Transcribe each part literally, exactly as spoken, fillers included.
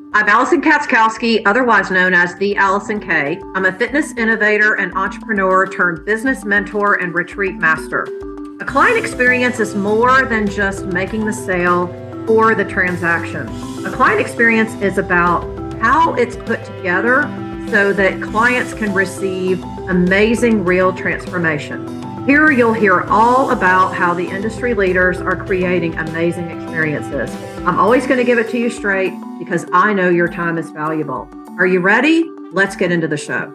I'm Allison Katzkowski, otherwise known as the Allison K. I'm a fitness innovator and entrepreneur turned business mentor and retreat master. A client experience is more than just making the sale or the transaction. A client experience is about how it's put together so that clients can receive amazing real transformation. Here you'll hear all about how the industry leaders are creating amazing experiences. I'm always going to give it to you straight because I know your time is valuable. Are you ready? Let's get into the show.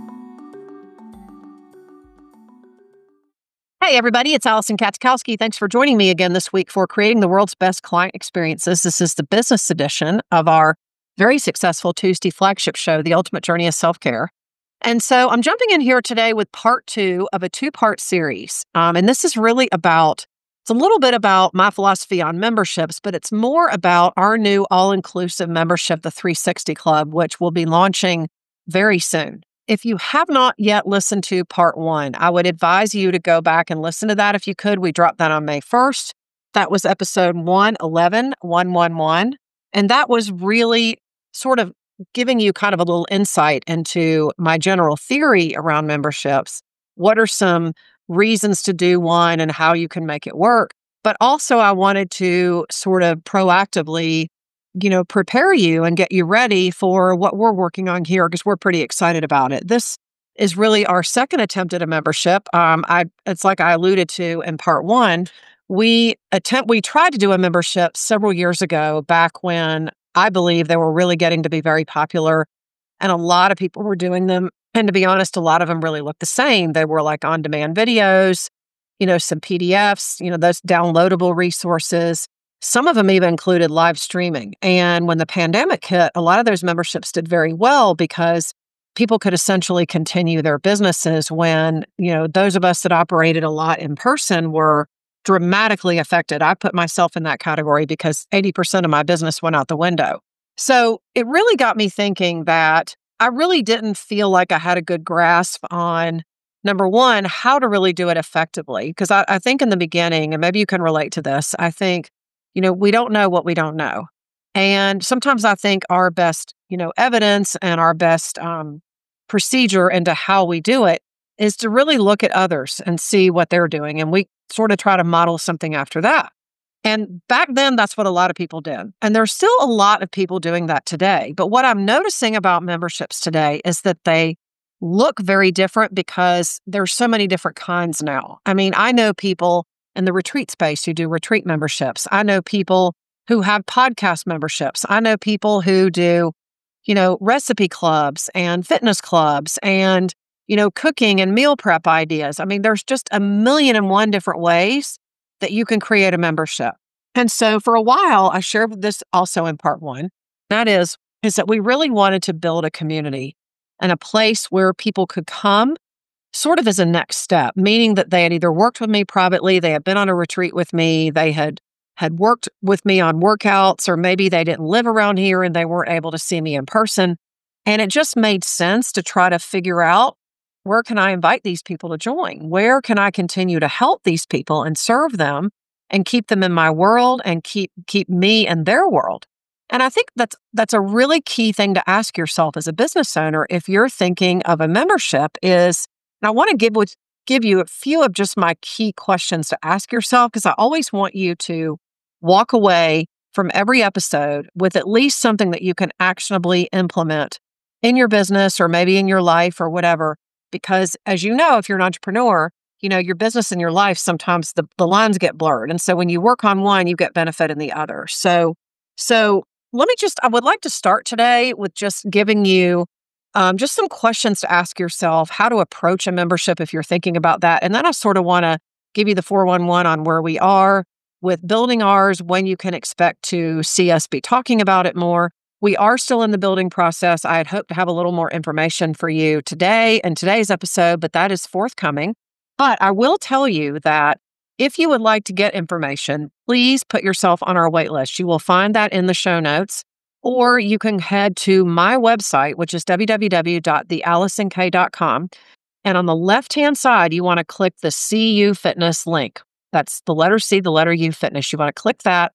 Hey, everybody, it's Allison Katzkowski. Thanks for joining me again this week for Creating the World's Best Client Experiences. This is the business edition of our very successful Tuesday flagship show, The Ultimate Journey of Self-Care. And so I'm jumping in here today with part two of a two-part series. Um, and this is really about, it's a little bit about my philosophy on memberships, but it's more about our new all-inclusive membership, the three sixty Club, which will be launching very soon. If you have not yet listened to part one, I would advise you to go back and listen to that if you could. We dropped that on May first. That was episode one eleven, one eleven. And that was really sort of giving you kind of a little insight into my general theory around memberships. What are some reasons to do one and how you can make it work? But also I wanted to sort of proactively, you know, prepare you and get you ready for what we're working on here because we're pretty excited about it. This is really our second attempt at a membership. Um, I it's like I alluded to in part one. We attempt we tried to do a membership several years ago, back when I believe they were really getting to be very popular, and a lot of people were doing them. And to be honest, a lot of them really looked the same. They were like on-demand videos, you know, some P D Fs, you know, those downloadable resources. Some of them even included live streaming. And when the pandemic hit, a lot of those memberships did very well because people could essentially continue their businesses when, you know, those of us that operated a lot in person were dramatically affected. I put myself in that category because eighty percent of my business went out the window. So it really got me thinking that I really didn't feel like I had a good grasp on, number one, how to really do it effectively. Because I, I think in the beginning, and maybe you can relate to this, I think, you know, we don't know what we don't know. And sometimes I think our best, you know, evidence and our best um, procedure into how we do it is to really look at others and see what they're doing. And we sort of try to model something after that. And back then, that's what a lot of people did. And there's still a lot of people doing that today. But what I'm noticing about memberships today is that they look very different because there's so many different kinds now. I mean, I know people in the retreat space who do retreat memberships. I know people who have podcast memberships. I know people who do, you know, recipe clubs and fitness clubs and, you know, cooking and meal prep ideas. I mean, there's just a million and one different ways that you can create a membership. And so for a while, I shared this also in part one. That is, is that we really wanted to build a community and a place where people could come sort of as a next step, meaning that they had either worked with me privately, they had been on a retreat with me, they had had worked with me on workouts, or maybe they didn't live around here and they weren't able to see me in person. And it just made sense to try to figure out, where can I invite these people to join? Where can I continue to help these people and serve them and keep them in my world and keep keep me in their world? And I think that's that's a really key thing to ask yourself as a business owner if you're thinking of a membership is, and I want to give with, give you a few of just my key questions to ask yourself, because I always want you to walk away from every episode with at least something that you can actionably implement in your business or maybe in your life or whatever. Because as you know, if you're an entrepreneur, you know, your business and your life, sometimes the, the lines get blurred. And so when you work on one, you get benefit in the other. So, so let me just, I would like to start today with just giving you um, just some questions to ask yourself, how to approach a membership if you're thinking about that. And then I sort of want to give you the four one one on where we are with building ours, when you can expect to see us be talking about it more. We are still in the building process. I had hoped to have a little more information for you today in today's episode, but that is forthcoming. But I will tell you that if you would like to get information, please put yourself on our wait list. You will find that in the show notes, or you can head to my website, which is w w w dot the allison k dot com. And on the left-hand side, you want to click the C U Fitness link. That's the letter C, the letter U Fitness. You want to click that.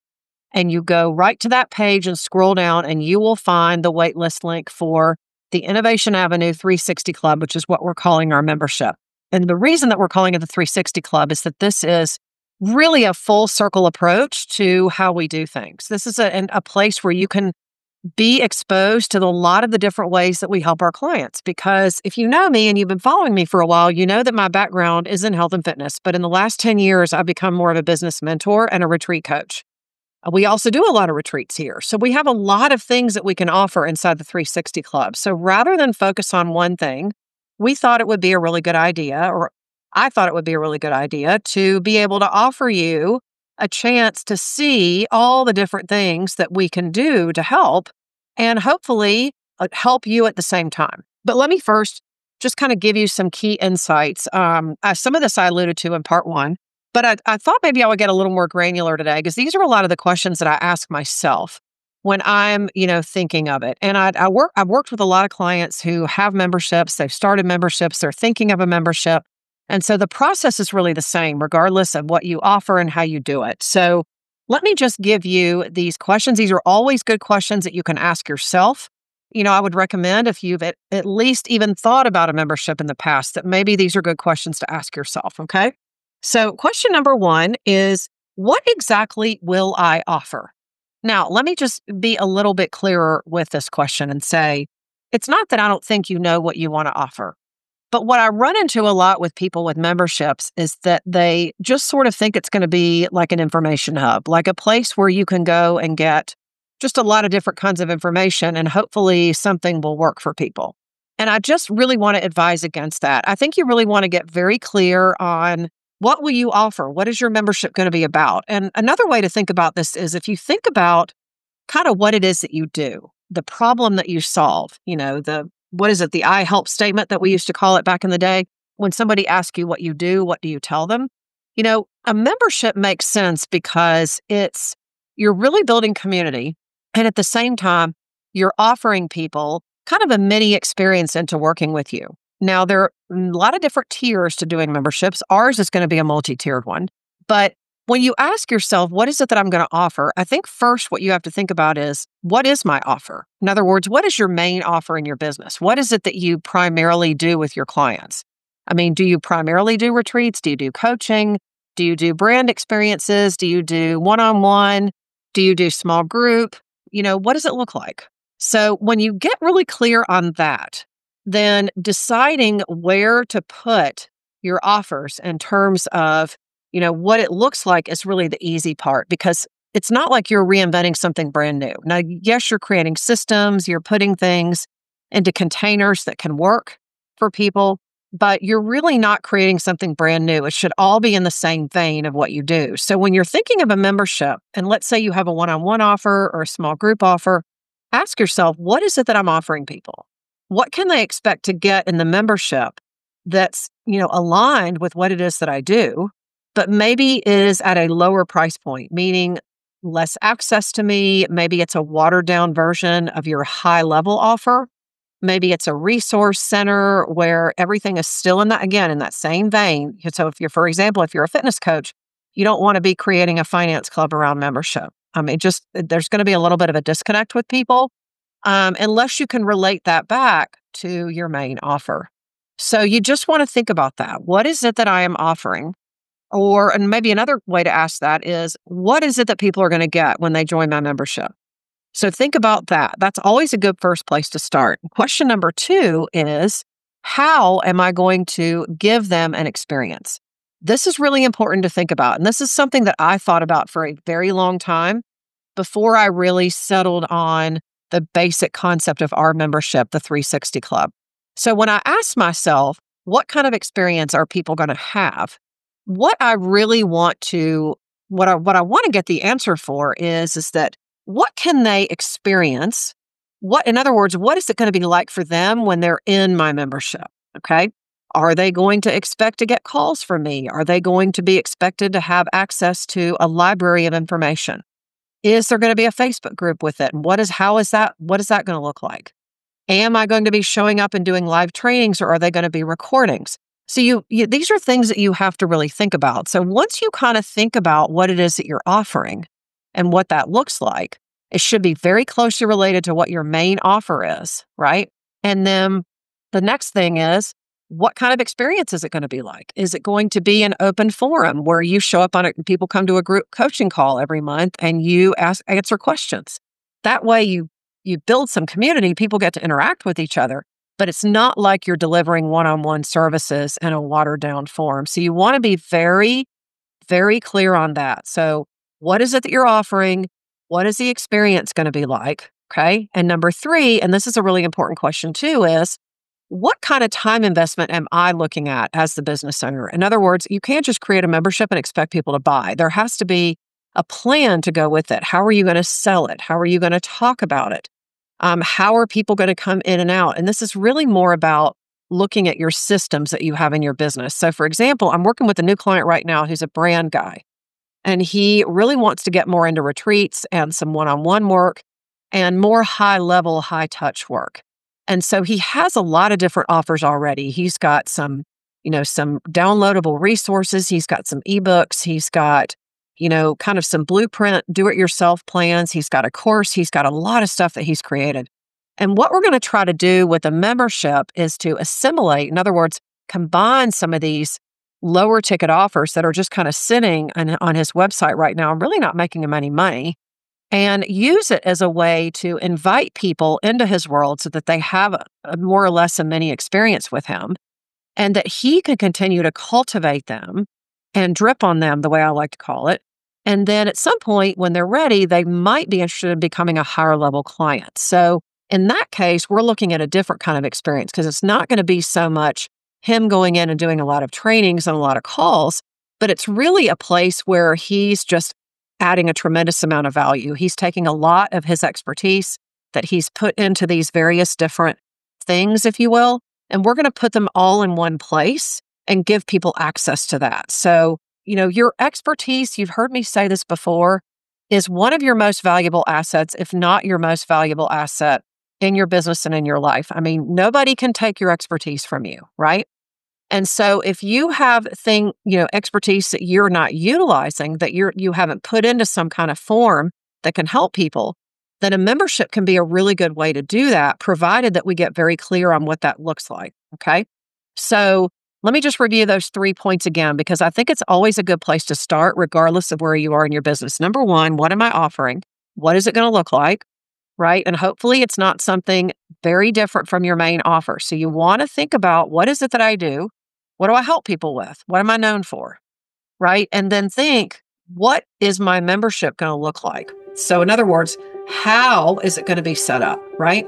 and you go right to that page and scroll down, and you will find the waitlist link for the Innovation Avenue three sixty Club, which is what we're calling our membership. And the reason that we're calling it the three sixty Club is that this is really a full circle approach to how we do things. This is a, a place where you can be exposed to a lot of the different ways that we help our clients. Because if you know me and you've been following me for a while, you know that my background is in health and fitness. But in the last ten years, I've become more of a business mentor and a retreat coach. We also do a lot of retreats here. So we have a lot of things that we can offer inside the three sixty Club. So rather than focus on one thing, we thought it would be a really good idea, or I thought it would be a really good idea to be able to offer you a chance to see all the different things that we can do to help and hopefully uh, help you at the same time. But let me first just kind of give you some key insights. Um, uh, some of this I alluded to in part one, but I, I thought maybe I would get a little more granular today because these are a lot of the questions that I ask myself when I'm, you know, thinking of it. And I, I work, I've worked with a lot of clients who have memberships. They've started memberships. They're thinking of a membership. And so the process is really the same, regardless of what you offer and how you do it. So let me just give you these questions. These are always good questions that you can ask yourself. You know, I would recommend if you've at, at least even thought about a membership in the past, that maybe these are good questions to ask yourself, okay? So question number one is, what exactly will I offer? Now, let me just be a little bit clearer with this question and say, it's not that I don't think you know what you want to offer. But what I run into a lot with people with memberships is that they just sort of think it's going to be like an information hub, like a place where you can go and get just a lot of different kinds of information and hopefully something will work for people. And I just really want to advise against that. I think you really want to get very clear on what will you offer? What is your membership going to be about? And another way to think about this is if you think about kind of what it is that you do, the problem that you solve, you know, the what is it, the I help statement that we used to call it back in the day? When somebody asks you what you do, what do you tell them? You know, a membership makes sense because it's, you're really building community. And at the same time, you're offering people kind of a mini experience into working with you. Now, there are a lot of different tiers to doing memberships. Ours is going to be a multi-tiered one. But when you ask yourself, what is it that I'm going to offer? I think first what you have to think about is, what is my offer? In other words, what is your main offer in your business? What is it that you primarily do with your clients? I mean, do you primarily do retreats? Do you do coaching? Do you do brand experiences? Do you do one-on-one? Do you do small group? You know, what does it look like? So when you get really clear on that, then deciding where to put your offers in terms of, you know, what it looks like is really the easy part, because it's not like you're reinventing something brand new. Now, yes, you're creating systems, you're putting things into containers that can work for people, but you're really not creating something brand new. It should all be in the same vein of what you do. So when you're thinking of a membership, and let's say you have a one-on-one offer or a small group offer, ask yourself, what is it that I'm offering people? What can they expect to get in the membership that's, you know, aligned with what it is that I do, but maybe is at a lower price point, meaning less access to me. Maybe it's a watered down version of your high level offer. Maybe it's a resource center where everything is still in that, again, in that same vein. So if you're, for example, if you're a fitness coach, you don't want to be creating a finance club around membership. I mean, just there's going to be a little bit of a disconnect with people um, unless you can relate that back to your main offer. So you just want to think about that. What is it that I am offering? Or, and maybe another way to ask that is, what is it that people are going to get when they join my membership? So think about that. That's always a good first place to start. Question number two is, how am I going to give them an experience? This is really important to think about. And this is something that I thought about for a very long time before I really settled on the basic concept of our membership, the three sixty Club. So when I asked myself, what kind of experience are people going to have? What I really want to, what I what I want to get the answer for is, is that what can they experience? What, in other words, what is it going to be like for them when they're in my membership? Okay. Are they going to expect to get calls from me? Are they going to be expected to have access to a library of information? Is there going to be a Facebook group with it? And what is, how is that, what is that going to look like? Am I going to be showing up and doing live trainings, or are they going to be recordings? So you, you, these are things that you have to really think about. So once you kind of think about what it is that you're offering, and what that looks like. It should be very closely related to what your main offer is, right? And then the next thing is, what kind of experience is it going to be like? Is it going to be an open forum where you show up on it and people come to a group coaching call every month and you ask answer questions? That way you you build some community, people get to interact with each other, but it's not like you're delivering one-on-one services in a watered down form. So you want to be very, very clear on that. So what is it that you're offering? What is the experience going to be like? Okay. And number three, and this is a really important question too, is what kind of time investment am I looking at as the business owner? In other words, you can't just create a membership and expect people to buy. There has to be a plan to go with it. How are you going to sell it? How are you going to talk about it? Um, how are people going to come in and out? And this is really more about looking at your systems that you have in your business. So for example, I'm working with a new client right now who's a brand guy, and he really wants to get more into retreats and some one-on-one work and more high-level, high-touch work. And so he has a lot of different offers already. He's got some, you know, some downloadable resources. He's got some ebooks. He's got, you know, kind of some blueprint, do-it-yourself plans. He's got a course. He's got a lot of stuff that he's created. And what we're going to try to do with a membership is to assimilate, in other words, combine some of these lower ticket offers that are just kind of sitting on, on his website right now and really not making him any money, and use it as a way to invite people into his world so that they have a, a more or less a mini experience with him, and that he can continue to cultivate them and drip on them, the way I like to call it. And then at some point when they're ready, they might be interested in becoming a higher level client. So in that case, we're looking at a different kind of experience, because it's not going to be so much him going in and doing a lot of trainings and a lot of calls, but it's really a place where he's just adding a tremendous amount of value. He's taking a lot of his expertise that he's put into these various different things, if you will, and we're going to put them all in one place and give people access to that. So, you know, your expertise, you've heard me say this before, is one of your most valuable assets, if not your most valuable asset in your business and in your life. I mean, nobody can take your expertise from you, right? And so if you have thing, you know, expertise that you're not utilizing, that you're you haven't put into some kind of form that can help people, then a membership can be a really good way to do that, provided that we get very clear on what that looks like. Okay. So let me just review those three points again, because I think it's always a good place to start, regardless of where you are in your business. Number one, what am I offering? What is it going to look like? Right? And hopefully it's not something very different from your main offer. So you want to think about, what is it that I do? What do I help people with? What am I known for? Right? And then think, what is my membership going to look like? So in other words, how is it going to be set up? Right?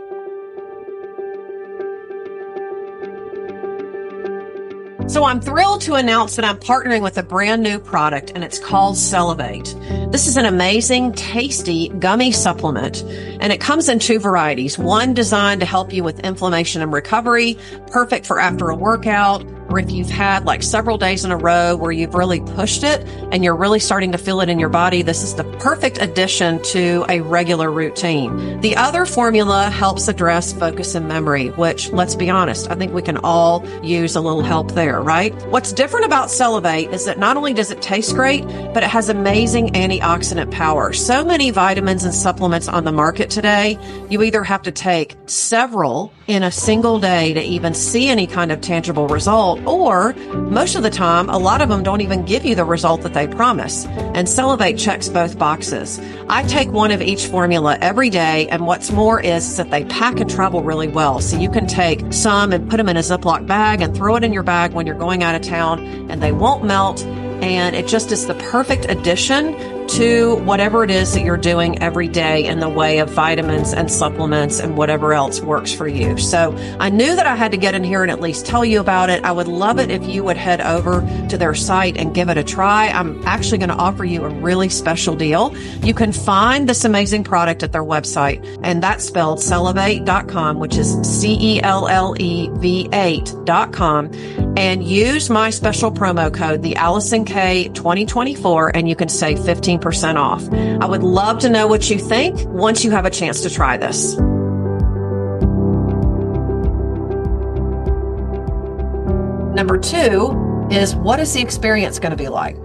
So I'm thrilled to announce that I'm partnering with a brand new product, and it's called Cellivate. This is an amazing, tasty gummy supplement, and it comes in two varieties. One designed to help you with inflammation and recovery, perfect for after a workout, or if you've had like several days in a row where you've really pushed it and you're really starting to feel it in your body. This is the perfect addition to a regular routine. The other formula helps address focus and memory, which, let's be honest, I think we can all use a little help there, right? What's different about Cellivate is that not only does it taste great, but it has amazing antioxidant power. So many vitamins and supplements on the market today, you either have to take several in a single day to even see any kind of tangible result, or most of the time, a lot of them don't even give you the result that they promise. And Cellivate checks both boxes. I take one of each formula every day, and what's more is that they pack and travel really well. So you can take some and put them in a Ziploc bag and throw it in your bag when you're going out of town, and they won't melt. And it just is the perfect addition to whatever it is that you're doing every day in the way of vitamins and supplements and whatever else works for you. So I knew that I had to get in here and at least tell you about it. I would love it if you would head over to their site and give it a try. I'm actually going to offer you a really special deal. You can find this amazing product at their website, and that's spelled cellivate dot com, which is C E L L E V eight dot com, and use my special promo code, the Allison K twenty twenty-four, and you can save fifteen percent off. I would love to know what you think once you have a chance to try this. Number two is, what is the experience going to be like?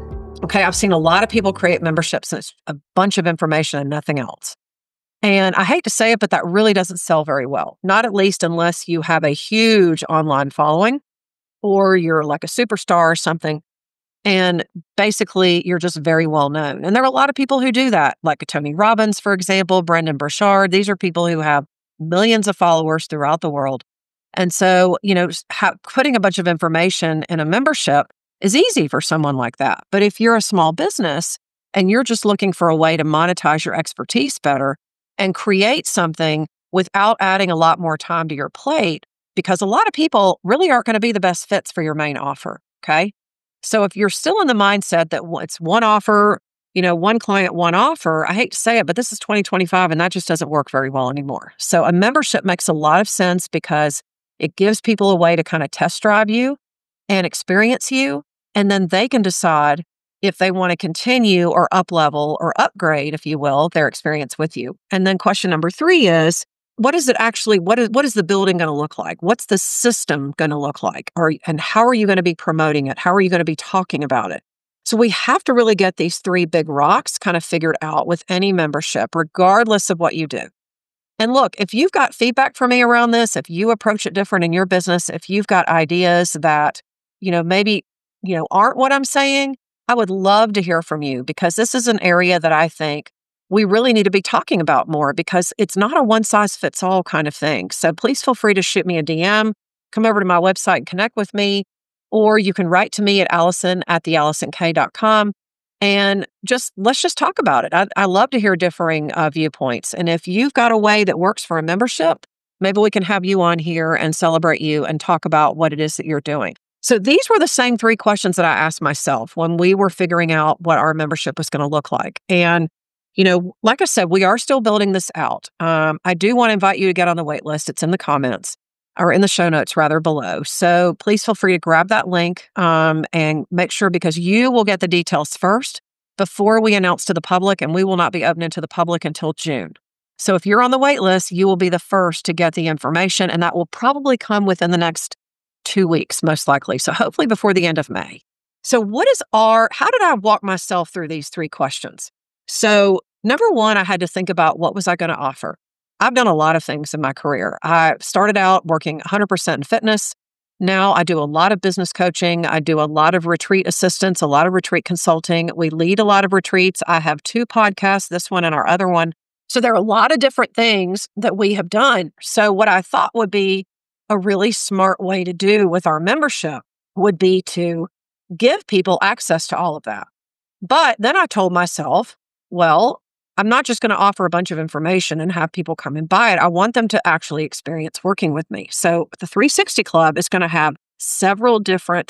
Okay. I've seen a lot of people create memberships and it's a bunch of information and nothing else. And I hate to say it, but that really doesn't sell very well. Not at least unless you have a huge online following or you're like a superstar or something. And basically, you're just very well known. And there are a lot of people who do that, like Tony Robbins, for example, Brendan Burchard. These are people who have millions of followers throughout the world. And so, you know, ha- putting a bunch of information in a membership is easy for someone like that. But if you're a small business and you're just looking for a way to monetize your expertise better and create something without adding a lot more time to your plate, because a lot of people really aren't going to be the best fits for your main offer. Okay. So if you're still in the mindset that it's one offer, you know, one client, one offer, I hate to say it, but this is twenty twenty-five and that just doesn't work very well anymore. So a membership makes a lot of sense because it gives people a way to kind of test drive you and experience you. And then they can decide if they want to continue or up level or upgrade, if you will, their experience with you. And then question number three is, what is it actually, what is what is the building going to look like? What's the system going to look like? Or, and how are you going to be promoting it? How are you going to be talking about it? So we have to really get these three big rocks kind of figured out with any membership, regardless of what you do. And look, if you've got feedback for me around this, if you approach it different in your business, if you've got ideas that, you know, maybe, you know, aren't what I'm saying, I would love to hear from you because this is an area that I think we really need to be talking about more because it's not a one size fits all kind of thing. So please feel free to shoot me a D M, come over to my website and connect with me, or you can write to me at Allison at the allison k dot com and just, let's just talk about it. I, I love to hear differing uh, viewpoints. And if you've got a way that works for a membership, maybe we can have you on here and celebrate you and talk about what it is that you're doing. So these were the same three questions that I asked myself when we were figuring out what our membership was going to look like. And you know, like I said, we are still building this out. Um, I do want to invite you to get on the wait list. It's in the comments or in the show notes rather below. So please feel free to grab that link um, and make sure because you will get the details first before we announce to the public, and we will not be opening to the public until June. So if you're on the wait list, you will be the first to get the information, and that will probably come within the next two weeks, most likely. So hopefully before the end of May. So what is our, how did I walk myself through these three questions? So number one, I had to think about what was I going to offer. I've done a lot of things in my career. I started out working one hundred percent in fitness. Now I do a lot of business coaching. I do a lot of retreat assistance, a lot of retreat consulting. We lead a lot of retreats. I have two podcasts, this one and our other one. So there are a lot of different things that we have done. So what I thought would be a really smart way to do with our membership would be to give people access to all of that. But then I told myself, well, I'm not just going to offer a bunch of information and have people come and buy it. I want them to actually experience working with me. So the three sixty Club is going to have several different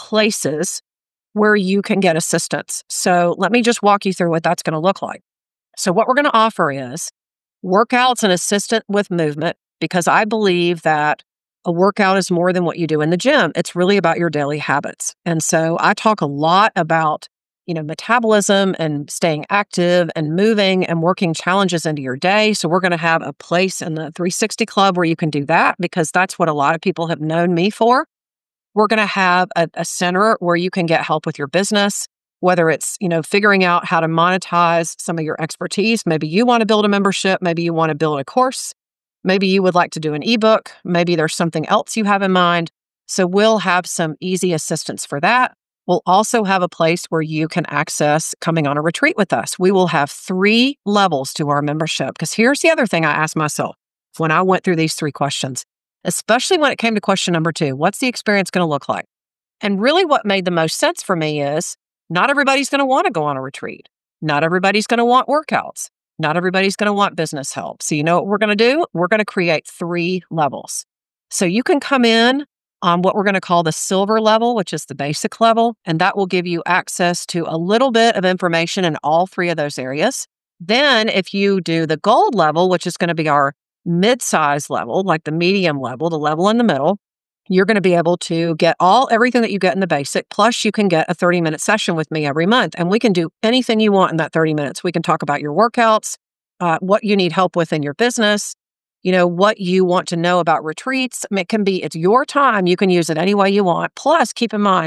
places where you can get assistance. So let me just walk you through what that's going to look like. So what we're going to offer is workouts and assistant with movement, because I believe that a workout is more than what you do in the gym. It's really about your daily habits. And so I talk a lot about, you know, metabolism and staying active and moving and working challenges into your day. So we're going to have a place in the three sixty Club where you can do that because that's what a lot of people have known me for. We're going to have a, a center where you can get help with your business, whether it's, you know, figuring out how to monetize some of your expertise. Maybe you want to build a membership. Maybe you want to build a course. Maybe you would like to do an ebook. Maybe there's something else you have in mind. So we'll have some easy assistance for that. We'll also have a place where you can access coming on a retreat with us. We will have three levels to our membership. Because here's the other thing I asked myself when I went through these three questions, especially when it came to question number two, what's the experience going to look like? And really what made the most sense for me is not everybody's going to want to go on a retreat. Not everybody's going to want workouts. Not everybody's going to want business help. So you know what we're going to do? We're going to create three levels. So you can come in on what we're going to call the silver level, which is the basic level, and that will give you access to a little bit of information in all three of those areas. Then if you do the gold level, which is going to be our mid-size level, like the medium level, the level in the middle, you're going to be able to get all everything that you get in the basic, plus you can get a thirty minute session with me every month. And we can do anything you want in that thirty minutes. We can talk about your workouts, uh, what you need help with in your business, you know, what you want to know about retreats. I mean, it can be, it's your time. You can use it any way you want. Plus, keep in mind,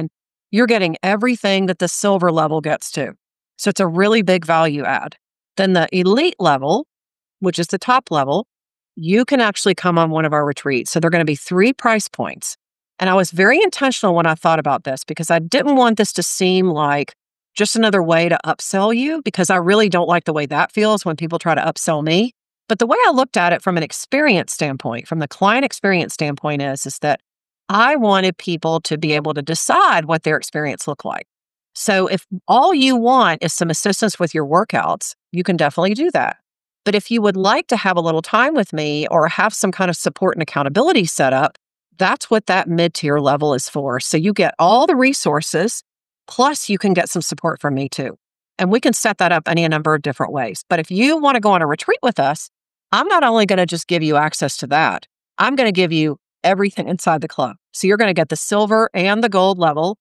you're getting everything that the silver level gets to. So it's a really big value add. Then the elite level, which is the top level, you can actually come on one of our retreats. So they're going to be three price points. And I was very intentional when I thought about this because I didn't want this to seem like just another way to upsell you, because I really don't like the way that feels when people try to upsell me. But the way I looked at it from an experience standpoint, from the client experience standpoint is, is that I wanted people to be able to decide what their experience looked like. So if all you want is some assistance with your workouts, you can definitely do that. But if you would like to have a little time with me or have some kind of support and accountability set up, that's what that mid-tier level is for. So you get all the resources, plus you can get some support from me too. And we can set that up any number of different ways. But if you want to go on a retreat with us, I'm not only going to just give you access to that, I'm going to give you everything inside the club. So you're going to get the silver and the gold level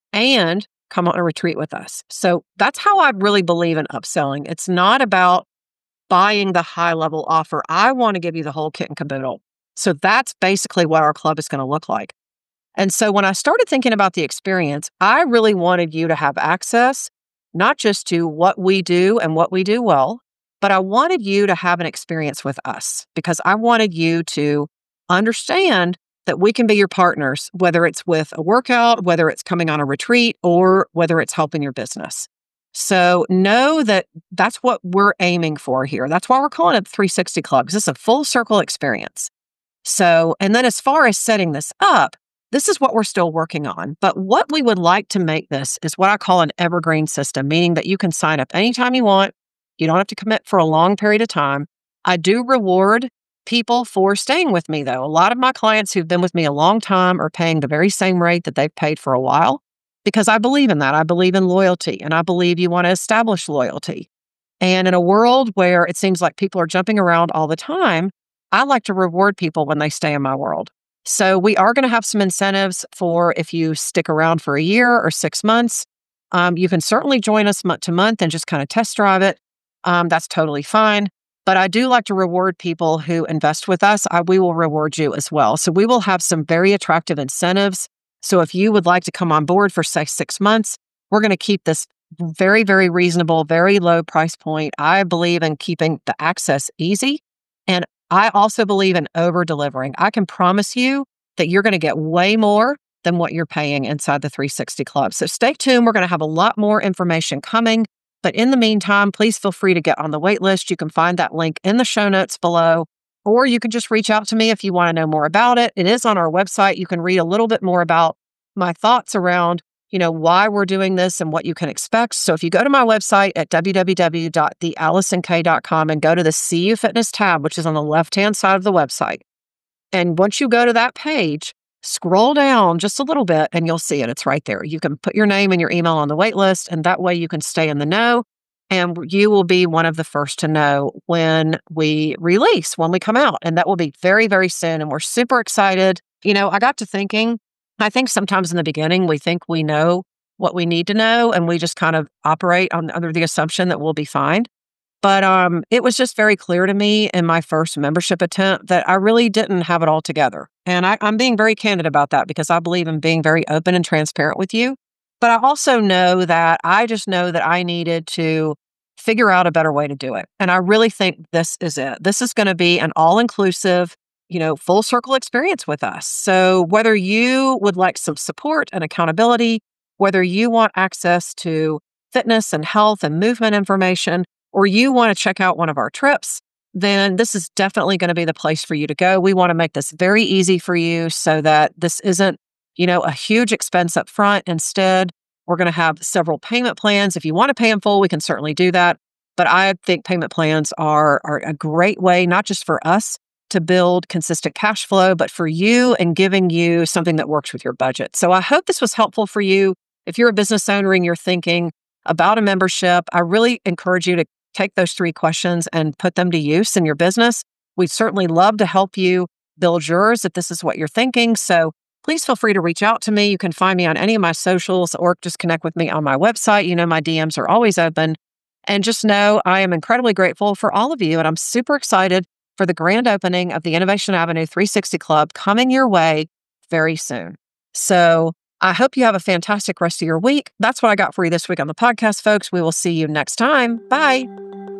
and come on a retreat with us. So that's how I really believe in upselling. It's not about buying the high level offer. I want to give you the whole kit and caboodle. So that's basically what our club is going to look like. And so when I started thinking about the experience, I really wanted you to have access, not just to what we do and what we do well, but I wanted you to have an experience with us because I wanted you to understand that we can be your partners, whether it's with a workout, whether it's coming on a retreat, or whether it's helping your business. So know that that's what we're aiming for here. That's why we're calling it three sixty Club, because it's a full circle experience. So, and then as far as setting this up, this is what we're still working on. But what we would like to make this is what I call an evergreen system, meaning that you can sign up anytime you want. You don't have to commit for a long period of time. I do reward people for staying with me, though. A lot of my clients who've been with me a long time are paying the very same rate that they've paid for a while because I believe in that. I believe in loyalty, and I believe you want to establish loyalty. And in a world where it seems like people are jumping around all the time, I like to reward people when they stay in my world. So we are going to have some incentives for if you stick around for a year or six months. Um, you can certainly join us month to month and just kind of test drive it. Um, that's totally fine. But I do like to reward people who invest with us. I, we will reward you as well. So we will have some very attractive incentives. So if you would like to come on board for say six months, we're going to keep this very, very reasonable, very low price point. I believe in keeping the access easy. And I also believe in over delivering. I can promise you that you're going to get way more than what you're paying inside the three sixty Club. So stay tuned. We're going to have a lot more information coming. But in the meantime, please feel free to get on the wait list. You can find that link in the show notes below, or you can just reach out to me if you want to know more about it. It is on our website. You can read a little bit more about my thoughts around, you know, why we're doing this and what you can expect. So if you go to my website at w w w dot the allison k dot com and go to the See You Fitness tab, which is on the left-hand side of the website. And once you go to that page, scroll down just a little bit and you'll see it. It's right there. You can put your name and your email on the wait list, and that way you can stay in the know, and you will be one of the first to know when we release, when we come out. And that will be very, very soon. And we're super excited. You know, I got to thinking, I think sometimes in the beginning, we think we know what we need to know, and we just kind of operate on under the assumption that we'll be fine. But um, it was just very clear to me in my first membership attempt that I really didn't have it all together. And I, I'm being very candid about that because I believe in being very open and transparent with you. But I also know that I just know that I needed to figure out a better way to do it. And I really think this is it. This is going to be an all-inclusive, you know, full circle experience with us. So whether you would like some support and accountability, whether you want access to fitness and health and movement information, or you want to check out one of our trips, then this is definitely going to be the place for you to go. We want to make this very easy for you so that this isn't, you know, a huge expense up front. Instead, we're going to have several payment plans. If you want to pay in full, we can certainly do that. But I think payment plans are, are a great way, not just for us to build consistent cash flow, but for you and giving you something that works with your budget. So I hope this was helpful for you. If you're a business owner and you're thinking about a membership, I really encourage you to take those three questions and put them to use in your business. We'd certainly love to help you build yours if this is what you're thinking. So please feel free to reach out to me. You can find me on any of my socials or just connect with me on my website. You know, my D Ms are always open. And just know I am incredibly grateful for all of you. And I'm super excited for the grand opening of the Innovation Avenue three sixty Club coming your way very soon. So I hope you have a fantastic rest of your week. That's what I got for you this week on the podcast, folks. We will see you next time. Bye.